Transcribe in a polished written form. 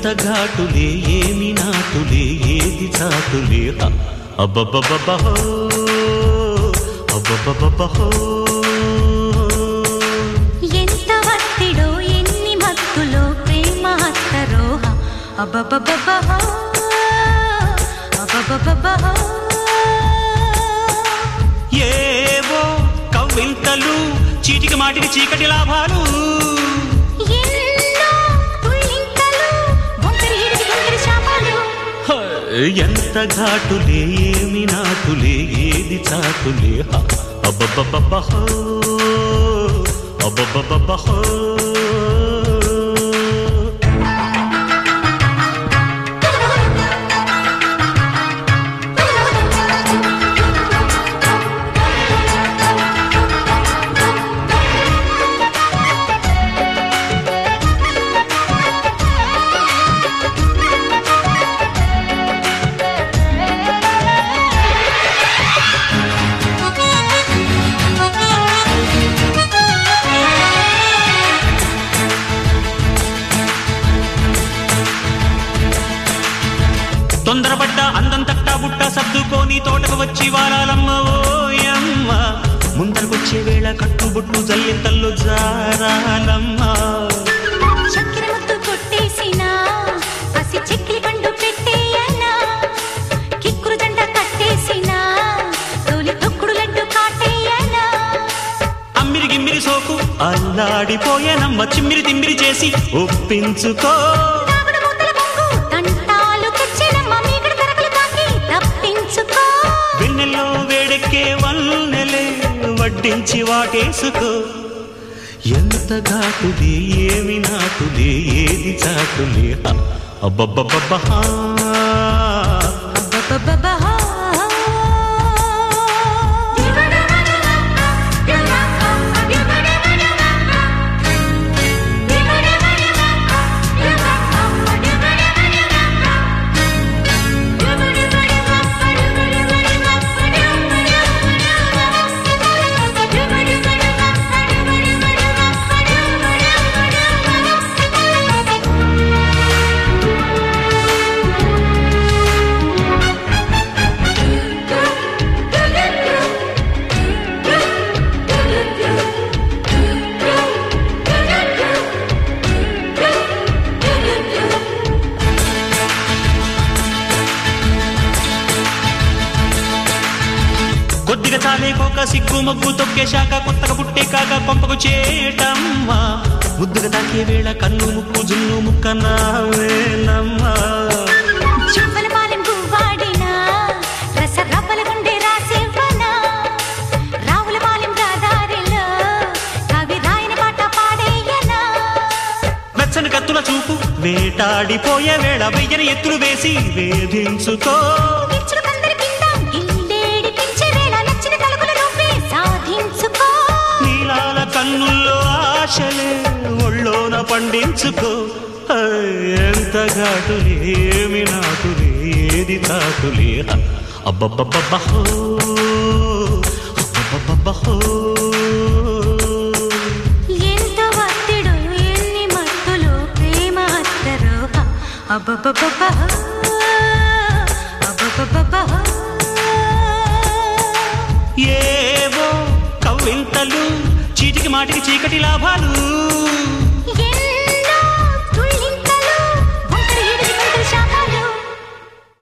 ఎంత ఘాటులే ఏమి నాటులే ఏది చాటులే అబ్బబ్బబ్బహో అబ్బబ్బబ్బహో ఎంత వత్తిడో ఎన్ని మత్తులో ప్రేమ హత్తరో అబ్బబ్బబ్బహో అబ్బబ్బబ్బహో ఏవో కవ్వింతలు చీటికి మాటికి చీకటి లాభాలు ఎంత ఘాటులే ఏమి నాటులే ఏది చాటులే అబ్బబ్బబ్బహో అబ్బబ్బబ్బహో తొందరపడ్డ అందం తట్టా బుట్ట సర్దుకోని తోటకు వచ్చి వారాలమ్మ ఓయమ్మ ముందరకొచ్చే వేళ కట్టుబొట్టు జల్లింతల్లో జారాలమ్మ చక్కెర ముద్దు కొట్టేసినా పసి చెక్కి పండు పెట్టేయనా కిక్కురు దండ కట్టేసినా తోలి తొక్కుడు లడ్డు కాటేయనా అమ్మిరి గిమ్మిరి సోకు అల్లాడిపోయేనమ్మ చిమ్మిరి తిమ్మిరి చేసి ఒప్పించుకో వెన్నెల్లో వేడెక్కే వన్నెలే వడ్డించి వాటేసుకో ఎంత ఘాటులే ఏమి నాటులే ఏది చాటులే అబ్బబ్బబ్బహా అబ్బబ్బబ్బహా కొద్దిగా చాలేకోక సిగ్గు మగ్గు తొక్కేశాక కొత్తగా పుట్టే కాక కొంపకు చేటమ్మా ముద్దుగా తాకే వేళ కన్ను ముక్కు జున్ను ముక్క నావేనమ్మా చువ్వల పాలెం గువ్వాడినా రస రవ్వల గుండె రాసివ్వనా రావుల పాలెం రాదారిలో కవి రాయని పాట పాడేయనా వెచ్చని కత్తుల చూపు వేటాడిపోయే వేళ వెయ్యని ఎత్తులు వేసి వేధించుకో కన్నుల్లో ఆశలే ఒళ్ళోన పండించుకో ఎంత ఘాటులే ఏమి నాటులే ఏది తాటులే అబ్బబ్బబ్బహో అబ్బబ్బబ్బహో ఎంత వత్తిడో ఎన్ని మత్తులో ప్రేమ హత్తరో అబ్బబ్బబ్బహో అబ్బబ్బబ్బహో ఏవో కవ్వింతలు చీటికి మాటికి చీకటి లాభాలు